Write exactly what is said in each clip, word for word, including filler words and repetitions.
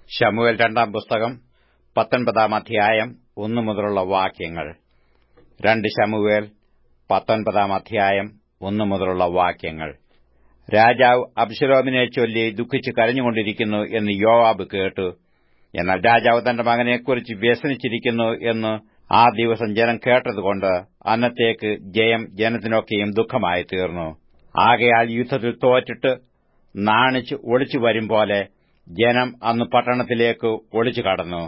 ശമൂവേൽ രണ്ടാം പുസ്തകം പത്തൊൻപതാം അധ്യായം ഒന്നു മുതലുള്ള വാക്യങ്ങൾ. രണ്ട് ശമൂവേൽ പത്തൊൻപതാം അധ്യായം ഒന്നു മുതലുള്ള വാക്യങ്ങൾ. രാജാവ് അബ്ശലോമിനെ ചൊല്ലി ദുഃഖിച്ച് കരഞ്ഞുകൊണ്ടിരിക്കുന്നു എന്ന് യോവാബ് കേട്ടു. എന്നാൽ രാജാവ് തന്റെ മകനെക്കുറിച്ച് വ്യസനിച്ചിരിക്കുന്നു എന്ന് ആ ദിവസം ജനം കേട്ടതുകൊണ്ട് അന്നത്തേക്ക് ജയം ജനത്തിനൊക്കെയും ദുഃഖമായി തീർന്നു. ആകയാൽ യുദ്ധത്തിൽ തോറ്റിട്ട് നാണിച്ച് ഒളിച്ചു വരും പോലെ ജനം അന്ന് പട്ടണത്തിലേക്ക് ഒളിച്ചു കടന്നു.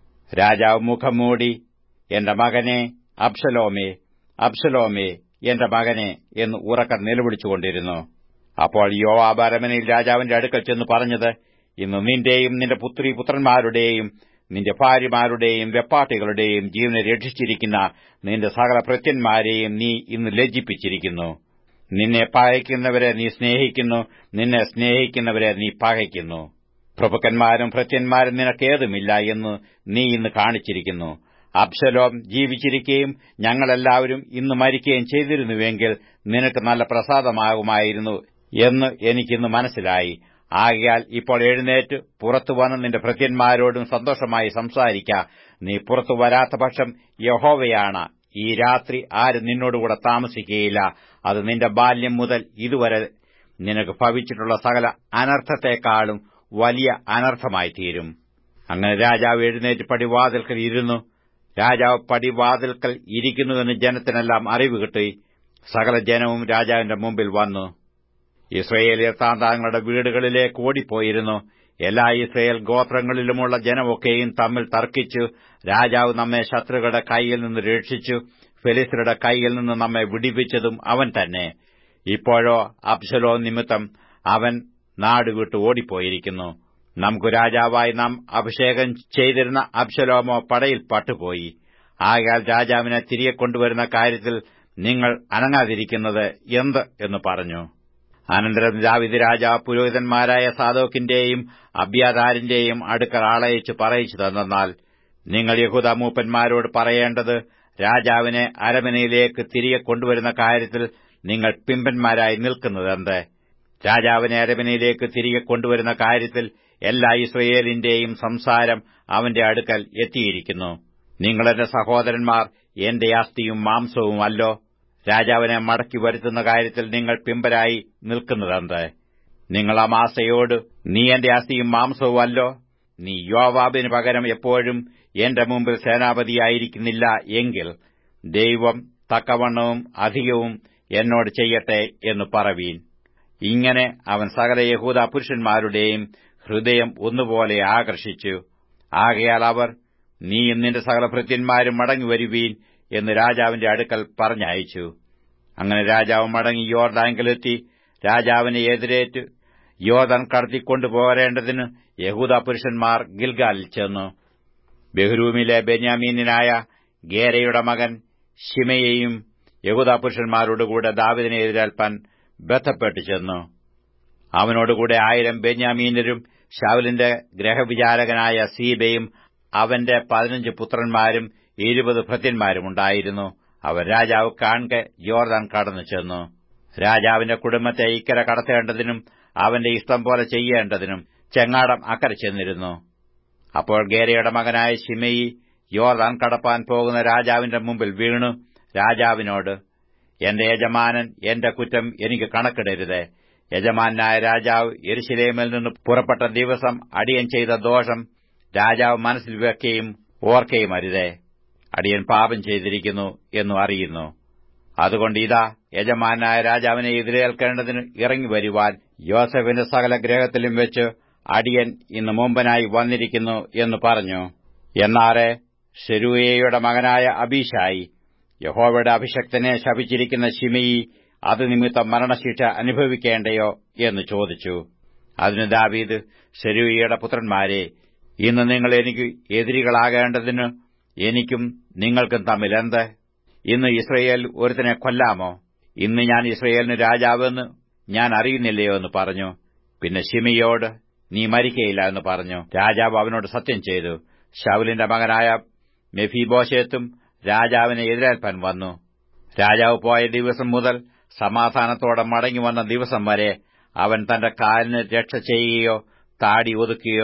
രാജാവ് മുഖം മൂടി, എന്റെ മകനെ അബ്ശലോമേ, അബ്ശലോമേ, എന്റെ മകനെ എന്ന് ഉറക്കെ നിലവിളിച്ചുകൊണ്ടിരുന്നു. അപ്പോൾ യോവാബ് അരമനയിൽ രാജാവിന്റെ അടുക്കൽ ചെന്ന് പറഞ്ഞത്, ഇന്ന് നിന്റെയും നിന്റെ പുത്രീ പുത്രന്മാരുടെയും നിന്റെ ഭാര്യമാരുടെയും വെപ്പാട്ടികളുടെയും ജീവനെ രക്ഷിച്ചിരിക്കുന്ന നിന്റെ സകല ഭൃത്യന്മാരെയും നീ ഇന്ന് ലജ്ജിപ്പിച്ചിരിക്കുന്നു. നിന്നെ പകയ്ക്കുന്നവരെ നീ സ്നേഹിക്കുന്നു, നിന്നെ സ്നേഹിക്കുന്നവരെ നീ പകയ്ക്കുന്നു. പ്രഭുക്കന്മാരും ഭൃത്യന്മാരും നിനക്കേതുമില്ല എന്ന് നീ ഇന്ന് കാണിച്ചിരിക്കുന്നു. അബ്ശലോം ജീവിച്ചിരിക്കുകയും ഞങ്ങളെല്ലാവരും ഇന്ന് മരിക്കുകയും ചെയ്തിരുന്നുവെങ്കിൽ നിനക്ക് നല്ല പ്രസാദമാകുമായിരുന്നു എന്ന് എനിക്കിന്ന് മനസ്സിലായി. ആകയാൽ ഇപ്പോൾ എഴുന്നേറ്റ് പുറത്തു വന്ന് നിന്റെ ഭൃത്യന്മാരോടും സന്തോഷമായി സംസാരിക്ക. നീ പുറത്തു വരാത്ത പക്ഷം യഹോവയാണ് ഈ രാത്രി ആരും നിന്നോടുകൂടെ താമസിക്കുകയില്ല. അത് നിന്റെ ബാല്യം മുതൽ ഇതുവരെ നിനക്ക് ഭവിച്ചിട്ടുള്ള സകല അനർത്ഥത്തെക്കാളും വലിയ അനർത്ഥമായി തീരും. അങ്ങനെ രാജാവ് എഴുന്നേറ്റ് പടിവാതിൽക്കൽ ഇരുന്നു. രാജാവ് പടിവാതിൽക്കൽ ഇരിക്കുന്നുവെന്ന് ജനത്തിനെല്ലാം അറിവ് കിട്ടി. സകല ജനവും രാജാവിന്റെ മുമ്പിൽ വന്നു. ഇസ്രയേലിയർ താന്താങ്ങളുടെ വീടുകളിലേക്ക് ഓടിപ്പോയിരുന്നു. എല്ലാ ഇസ്രയേൽ ഗോത്രങ്ങളിലുമുള്ള ജനമൊക്കെയും തമ്മിൽ തർക്കിച്ചു, രാജാവ് നമ്മെ ശത്രുക്കളുടെ കൈയിൽ നിന്ന് രക്ഷിച്ചു, ഫെലിസ്ത്യരുടെ കൈയിൽ നിന്ന് നമ്മെ വിടിവിച്ചതും അവൻ തന്നെ. ഇപ്പോഴോ അബ്ശലോം നിമിത്തം അവൻ നാടുവിട്ട് ഓടിപ്പോയിരിക്കുന്നു. നമുക്ക് രാജാവായി നാം അഭിഷേകം ചെയ്തിരുന്ന അബ്ശലോമോ പടയിൽ പട്ടുപോയി. ആകയാൽ രാജാവിനെ തിരികെ കൊണ്ടുവരുന്ന കാര്യത്തിൽ നിങ്ങൾ അനങ്ങാതിരിക്കുന്നത് എന്ത് എന്ന് പറഞ്ഞു. അനന്തരം ദാവീദ് രാജാവ് പുരോഹിതന്മാരായ സാദോക്കിന്റെയും അബ്യാഥാരിന്റെയും അടുക്കൽ ആളയച്ച് പറയിച്ചു തന്നാൽ, നിങ്ങൾ യഹൂദാ മൂപ്പന്മാരോട് പറയേണ്ടത്, രാജാവിനെ അരമനയിലേക്ക് തിരികെ കൊണ്ടുവരുന്ന കാര്യത്തിൽ നിങ്ങൾ പിമ്പന്മാരായി നിൽക്കുന്നതെന്ത്? രാജാവിനെ അരമനയിലേക്ക് തിരികെ കൊണ്ടുവരുന്ന കാര്യത്തിൽ എല്ലാ ഇസ്രയേലിന്റെയും സംസാരം അവന്റെ അടുക്കൽ എത്തിയിരിക്കുന്നു. നിങ്ങളെന്റെ സഹോദരന്മാർ, എന്റെ അസ്ഥിയും മാംസവുമല്ലോ. രാജാവിനെ മടക്കി വരുത്തുന്ന കാര്യത്തിൽ നിങ്ങൾ പിമ്പരായി നിൽക്കുന്നതെന്ത്? നിങ്ങൾ അമാസയോട്, നീ എന്റെ അസ്ഥിയും മാംസവുമല്ലോ, നീ യോവാബിന് പകരം എപ്പോഴും എന്റെ മുമ്പിൽ സേനാപതിയായിരിക്കുന്നില്ല എങ്കിൽ ദൈവം തക്കവണ്ണവും അധികവും എന്നോട് ചെയ്യട്ടെ എന്ന് പറവീൻ. ഇങ്ങനെ അവൻ സകല യഹൂദാ പുരുഷന്മാരുടെയും ഹൃദയം ഒന്നുപോലെ ആകർഷിച്ചു. ആകയാൽ അവർ, നീയും നിന്റെ സകല ഭൃത്യന്മാരും മടങ്ങിവരുവീൻ എന്ന് രാജാവിന്റെ അടുക്കൽ പറഞ്ഞയച്ചു. അങ്ങനെ രാജാവ് മടങ്ങി യോർദാങ്കലെത്തി രാജാവിനെ എതിരേറ്റ് യോർദാൻ കടത്തിക്കൊണ്ടുപോരേണ്ടതിന് യഹൂദാ പുരുഷന്മാർ ഗിൽഗാലിൽ ചെന്നു. ബെഹ്റൂമിലെ ബെന്യാമീനായ ഗേരയുടെ മകൻ ശിമെയയും യഹൂദാ പുരുഷന്മാരോടുകൂടെ ദാവീദിനെ എതിരേൽപ്പാൻ ബന്ധപ്പെട്ടു ചെന്നു. അവനോടുകൂടെ ആയിരം ബെന്യാമീനരും ശൌലിന്റെ ഗ്രഹവിചാരകനായ സീബയും അവന്റെ പതിനഞ്ച് പുത്രന്മാരും ഇരുപത് ഭൃത്യന്മാരും ഉണ്ടായിരുന്നു. അവർ രാജാവ് കാൺകെ യോർദാൻ കടന്നു ചെന്നു. രാജാവിന്റെ കുടുംബത്തെ ഇക്കര കടത്തേണ്ടതിനും അവന്റെ ഇഷ്ടം പോലെ ചെയ്യേണ്ടതിനും ചെങ്ങാടം അക്കരെ ചെന്നിരുന്നു. അപ്പോൾ ഗേരയുടെ മകനായ ശിമെയി യോർദാൻ കടപ്പാൻ പോകുന്ന രാജാവിന്റെ മുമ്പിൽ വീണു രാജാവിനോട്, എന്റെ യജമാനൻ എന്റെ കുറ്റം എനിക്ക് കണക്കിടരുത്. യജമാനായ രാജാവ് യെരൂശലേമിൽ നിന്ന് പുറപ്പെട്ട ദിവസം അടിയൻ ചെയ്ത ദോഷം രാജാവ് മനസ്സിൽ വെക്കുകയും ഓർക്കുകയും അരുതേ. അടിയൻ പാപം ചെയ്തിരിക്കുന്നു എന്നു അറിയുന്നു. അതുകൊണ്ട് ഇതാ, യജമാനായ രാജാവിനെ എതിരേൽക്കേണ്ടതിന് ഇറങ്ങി വരുവാൻ യോസേഫിന്റെ സകല ഗ്രഹത്തിലും വെച്ച് അടിയൻ ഇന്ന് മുമ്പനായി വന്നിരിക്കുന്നു എന്ന് പറഞ്ഞു. എന്നാറെ സെരൂയയുടെ മകനായ അബീശായി, യഹോവയുടെ അഭിഷക്തനെ ശപിച്ചിരിക്കുന്ന ശിമെയി അത് നിമിത്തം മരണശിക്ഷ അനുഭവിക്കേണ്ടയോ എന്ന് ചോദിച്ചു. അതിന് ദാവീദ്, സെരൂയയുടെ പുത്രന്മാരെ, ഇന്ന് നിങ്ങൾ എനിക്ക് എതിരികളാകേണ്ടതിന് എനിക്കും നിങ്ങൾക്കും തമ്മിൽ എന്ത്? ഇന്ന് ഇസ്രയേൽ ഒരുത്തനെ കൊല്ലാമോ? ഇന്ന് ഞാൻ ഇസ്രയേലിന് രാജാവെന്ന് ഞാൻ അറിയുന്നില്ലയോ എന്ന് പറഞ്ഞു. പിന്നെ ശിമെയോട്, നീ മരിക്കയില്ല എന്ന് പറഞ്ഞു. രാജാവ് അവനോട് സത്യം ചെയ്തു. ശൌലിന്റെ മകനായ മെഫീബോശെത്തും രാജാവിനെ എതിരേൽപ്പാൻ വന്നു. രാജാവ് പോയ ദിവസം മുതൽ സമാധാനത്തോടെ മടങ്ങിവന്ന ദിവസം വരെ അവൻ തന്റെ കാലിന് രക്ഷ ചെയ്യുകയോ താടി ഒതുക്കുകയോ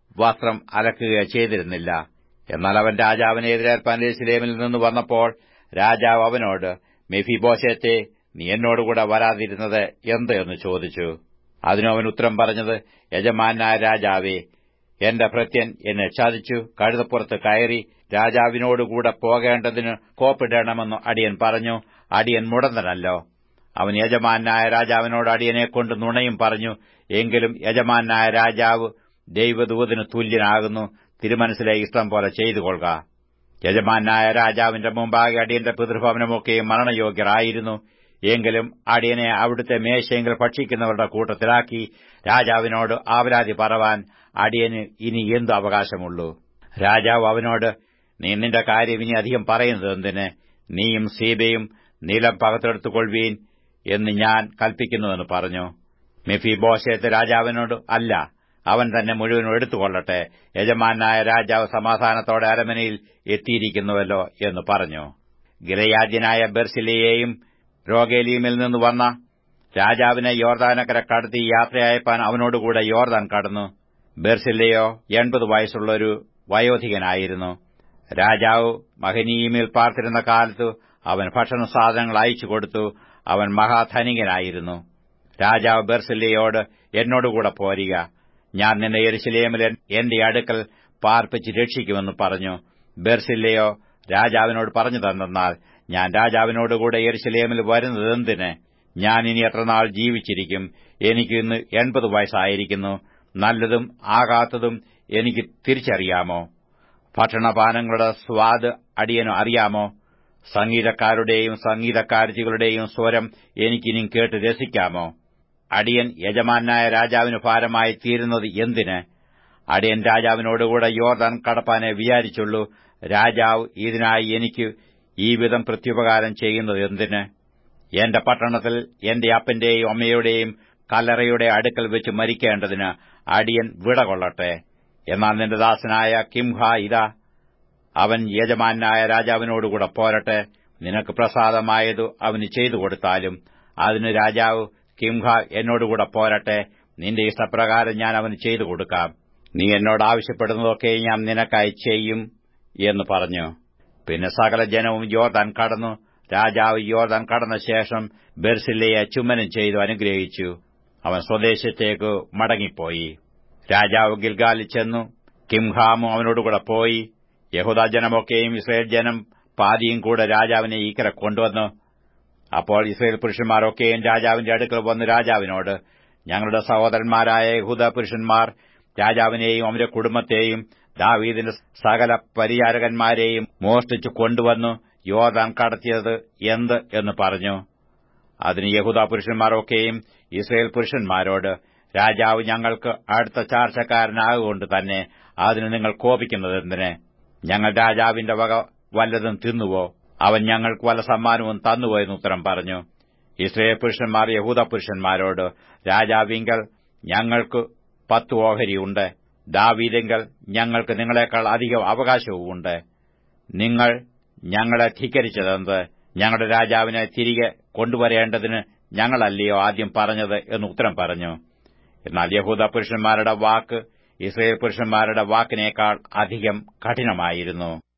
വസ്ത്രം അലക്കുകയോ ചെയ്തിരുന്നില്ല. എന്നാൽ അവൻ രാജാവിനെ എതിരേൽപ്പാൻ യെരൂശലേമിൽ നിന്ന് വന്നപ്പോൾ രാജാവ് അവനോട്, മെഫീബോശേത്തേ, നീ എന്നോടുകൂടെ വരാതിരുന്നത് എന്ത് എന്ന് ചോദിച്ചു. അതിനു അവൻ ഉത്തരം പറഞ്ഞത്, യജമാനായ രാജാവേ, എന്റെ ഭൃത്യൻ എന്നെ ചതിച്ചു കഴുതപ്പുറത്ത് കയറി രാജാവിനോടുകൂടെ പോകേണ്ടതിന് കോപ്പിടണമെന്ന് അടിയൻ പറഞ്ഞു. അടിയൻ മുടന്തനല്ലോ. അവൻ യജമാനായ രാജാവിനോട് അടിയനെക്കൊണ്ട് നുണയും പറഞ്ഞു. എങ്കിലും യജമാനായ രാജാവ് ദൈവദൂതന് തുല്യനാകുന്നു. തിരുമനസ്സിലെ ഇഷ്ടം പോലെ ചെയ്തുകൊള്ളുക. യജമാനായ രാജാവിന്റെ മുമ്പാകെ അടിയന്റെ പിതൃഭവനമൊക്കെയും മരണയോഗ്യരായിരുന്നു. എങ്കിലും അടിയനെ അവിടുത്തെ മേശയെങ്കിൽ ഭക്ഷിക്കുന്നവരുടെ കൂട്ടത്തിലാക്കി രാജാവിനോട് ആവലാതി പറവാൻ അടിയന് ഇനി എന്തു അവകാശമുള്ളൂ? രാജാവ് അവനോട്, നീ നിന്റെ കാര്യം ഇനി അധികം പറയുന്നത് എന്തിന്? നീയും സീബയും നിലം പകർത്തെടുത്തുകൊള്ളുവീൻ എന്ന് ഞാൻ കൽപ്പിക്കുന്നുവെന്ന് പറഞ്ഞു. മെഫീബോശേത്ത് രാജാവിനോട്, അല്ല, അവൻ തന്നെ മുഴുവനും എടുത്തുകൊള്ളട്ടെ. യജമാനായ രാജാവ് സമാധാനത്തോടെ അരമനയിൽ എത്തിയിരിക്കുന്നുവല്ലോ എന്ന് പറഞ്ഞു. ഗിലെയാദ്യനായ ബർസില്ലയെയും രോഗേലീമിൽ നിന്ന് വന്ന രാജാവിനെ യോർദാനക്കര കടത്തി യാത്രയയപ്പാൻ അവനോടുകൂടെ യോർദാൻ കടന്നു. ബർസില്ലയോ എൺപത് വയസ്സുള്ളൊരു വയോധികനായിരുന്നു. രാജാവ് മഹനീമിൽ പാർത്തിരുന്ന കാലത്ത് അവൻ ഭക്ഷണ സാധനങ്ങൾ അയച്ചു കൊടുത്തു. അവൻ മഹാധനികനായിരുന്നു. രാജാവ് ബർസില്ലയോട്, എന്നോടുകൂടെ പോരിക, ഞാൻ നിന്നെ യെരൂശലേമിൽ എന്റെ അടുക്കൽ പാർപ്പിച്ച് രക്ഷിക്കുമെന്ന് പറഞ്ഞു. ബർസില്ലയോ രാജാവിനോട് പറഞ്ഞു തന്നാൽ, ഞാൻ രാജാവിനോടുകൂടെ യെരൂശലേമിൽ വരുന്നതെന്തിന്? ഞാൻ ഇനി എത്രനാൾ ജീവിച്ചിരിക്കും? എനിക്ക് ഇന്ന് എൺപത് വയസ്സായിരിക്കുന്നു. നല്ലതും ആകാത്തതും എനിക്ക് തിരിച്ചറിയാമോ? ഭക്ഷണപാനങ്ങളുടെ സ്വാദ് അടിയനു അറിയാമോ? സംഗീതക്കാരുടെയും സംഗീതക്കാരത്തികളുടെയും സ്വരം എനിക്കിനിയും കേട്ട് രസിക്കാമോ? അടിയൻ യജമാനായ രാജാവിന് ഭാരമായി തീരുന്നത് എന്തിന്? അടിയൻ രാജാവിനോടുകൂടെ യോർദാൻ കടപ്പാനെ വിചാരിച്ചുള്ളൂ. രാജാവ് ഇതിനായി എനിക്ക് ഈ വിധം പ്രത്യുപകാരം ചെയ്യുന്നത് എന്തിന്? എന്റെ പട്ടണത്തിൽ എന്റെ അപ്പന്റെയും അമ്മയുടെയും കല്ലറയുടെ അടുക്കൽ വെച്ച് മരിക്കേണ്ടതിന് അടിയൻ വിടകൊള്ളട്ടെ. എന്നാൽ നിന്റെ ദാസനായ കിംഹ ഇതാ, അവൻ യജമാനായ രാജാവിനോടുകൂടെ പോരട്ടെ. നിനക്ക് പ്രസാദമായതു അവന് ചെയ്തു കൊടുത്താലും അതിന് രാജാവ്, കിംഹ എന്നോടുകൂടെ പോരട്ടെ, നിന്റെ ഇഷ്ടപ്രകാരം ഞാൻ അവന് ചെയ്തു കൊടുക്കാം. നീ എന്നോട് ആവശ്യപ്പെടുന്നതൊക്കെ ഞാൻ നിനക്കായി ചെയ്യും എന്ന് പറഞ്ഞു. പിന്നെ സകല ജനവും യോർദാൻ കടന്നു. രാജാവ് യോർദാൻ കടന്ന ശേഷം ബർസില്ലയെ ചുമ്മനം ചെയ്തു അനുഗ്രഹിച്ചു. അവൻ സ്വദേശത്തേക്ക് മടങ്ങിപ്പോയി. രാജാവ് ഗിൽഗാലിൽ ചെന്നു. കിംഹാമും അവനോടുകൂടെ പോയി. യഹൂദാ ജനമൊക്കെയും ഇസ്രായേൽ ജനം പാതിയും കൂടെ രാജാവിനെ ഈക്കര കൊണ്ടുവന്നു. അപ്പോൾ ഇസ്രായേൽ പുരുഷന്മാരൊക്കെയും രാജാവിന്റെ അടുക്കൽ വന്ന് രാജാവിനോട്, ഞങ്ങളുടെ സഹോദരന്മാരായ യഹൂദാ പുരുഷന്മാർ രാജാവിനെയും അവന്റെ കുടുംബത്തെയും ദാവീദിന്റെ സകല പരിചാരകന്മാരെയും മോഷ്ടിച്ചു കൊണ്ടുവന്നു യോർദാൻ കടത്തിയത് എന്ത് എന്ന് പറഞ്ഞു. അതിന് യഹൂദാ പുരുഷന്മാരൊക്കെയും ഇസ്രായേൽ പുരുഷന്മാരോട്, രാജാവ് ഞങ്ങൾക്ക് അടുത്ത ചാർച്ചക്കാരനാകൊണ്ട് തന്നെ അതിന് നിങ്ങൾ കോപിക്കുന്നതെന്തിന്? ഞങ്ങൾ രാജാവിന്റെ വക വല്ലതും തിന്നുവോ? അവൻ ഞങ്ങൾക്ക് വല്ല സമ്മാനവും തന്നുവോ എന്ന് ഉത്തരം പറഞ്ഞു. ഇസ്രായേൽ പുരുഷന്മാർ യഹൂദാ പുരുഷന്മാരോട്, രാജാവിങ്കൽ ഞങ്ങൾക്ക് പത്ത് ഓഹരിയുണ്ട്. ദാവീദിങ്കൽ ഞങ്ങൾക്ക് നിങ്ങളെക്കാൾ അധികം അവകാശവുമുണ്ട്. നിങ്ങൾ ഞങ്ങളെ ധിക്കരിച്ചതെന്ത്? ഞങ്ങളുടെ രാജാവിനെ തിരികെ കൊണ്ടുവരേണ്ടതിന് ഞങ്ങളല്ലയോ ആദ്യം പറഞ്ഞത് എന്ന് ഉത്തരം പറഞ്ഞു. എന്നാൽ യഹൂദാ പുരുഷന്മാരുടെ വാക്ക് ഇസ്രായേൽ പുരുഷന്മാരുടെ വാക്കിനേക്കാൾ അധികം കഠിനമായിരുന്നു.